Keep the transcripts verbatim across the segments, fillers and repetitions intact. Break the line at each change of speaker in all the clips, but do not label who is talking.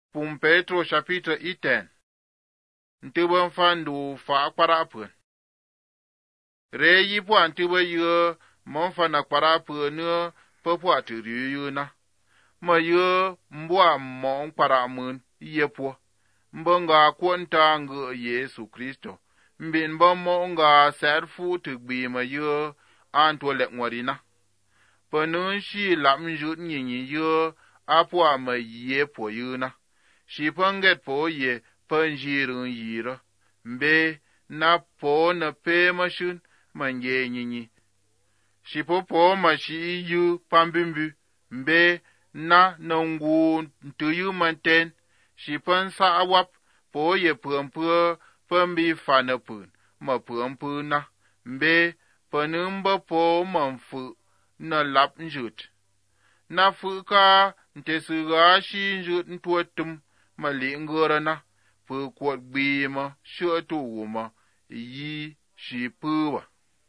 Pum Petro chapitre iten. Ntubon fandu fa kwara pun. Re yi po antube ye mon fa na kwara pun ne popo atiri yu na. Ma ye mbwa mon kwara mun ye po. Mbonga kwonta nge Yesu Kristo. Mbin mbo nga serfu tugbi ma ye anto lek ngwarina. Panun shi lam jut nyinyi ye apwa ma ye po ye na. Shi panget po ye panjirun yira. Mbe na po na pe mashun manje nyinyi. Shi po po ma shi yu pambimbu. Mbe na nungu ntuyu manten. Shi pan sa awap po ye pumpu pambi fanapun. Ma pumpu na. Mbe panumba po mamfu na lap njut. Na fuka ntesuga shi njut ntuatum mali ngora na. Pu kwat bima shuatu wuma yi shi puwa.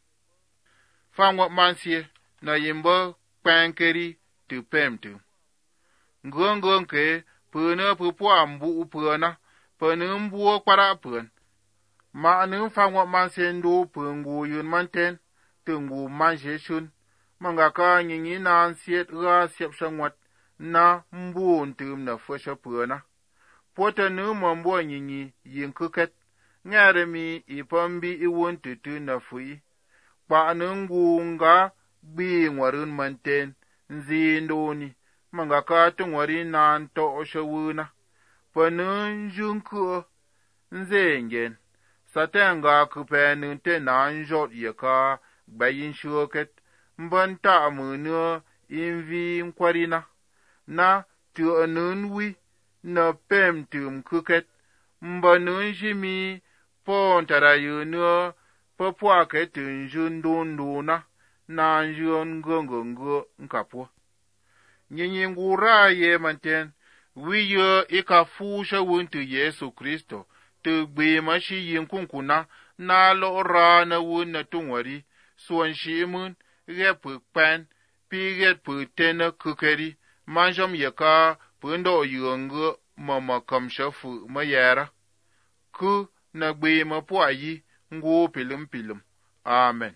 Fangwa mansie na yimba pankeri tu pemtu. Ngongon ke puna pupua mbu upuna puna mbuo kwara pun. Ma anu fangwa mansie ndo pungu yun manten tungu manje shun. Mangaka nyingi na ansiet ga siap sangwat na mbu ntum na fwesha puna. Pota nu mambo nyinyi yin kuket. Ngare mi ipambi iwon tutu na fui. Pa nungu nga bi ngwarun manten nzi ndoni. Mangaka tungwari na nto oshawuna. Pa nun junku nze ngen. Satenga kupe nunte na njot yaka bayin shuket. Mbanta amunu invi nkwarina. Na tu anunwi na pem tum kuket. Mba nun jimi pontara yunu papua ketun jundunduna na njun gongongo nkapo. Nyinyi ngura ye manten wiyo ikafusha wuntu Yesu Kristo tu gbe mashi yinkunkuna na lora na wun na tungwari suan shimun repu pan pi repu tena kukeri manjam yaka pundo yungu mama kamshafu mayera ku na gbe mapua yi ngu pilum pilum. Amen.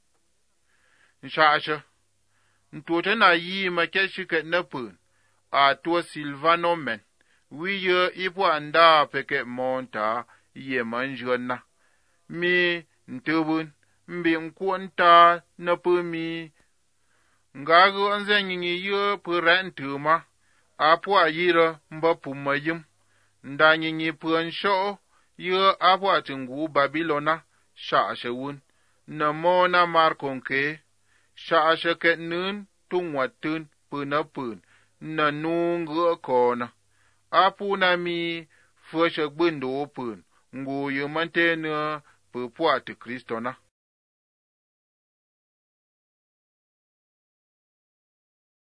Nshasha ntuote na yi makeshiket na pun a to Silvano men wiye ipu anda peke monta ye manjona mi ntubun mbi nkwonta na pumi ngago anze nyinyi yo pura ntuma apu ayira mba pumayim nda nyinyi pun sho yo apu atungu Babilona shashawun na mona markonke shashaket nun tungwatun punapun na nungu kona apu na mi fwasha gbundo pun ngu yumantena pupua tu Kristo na.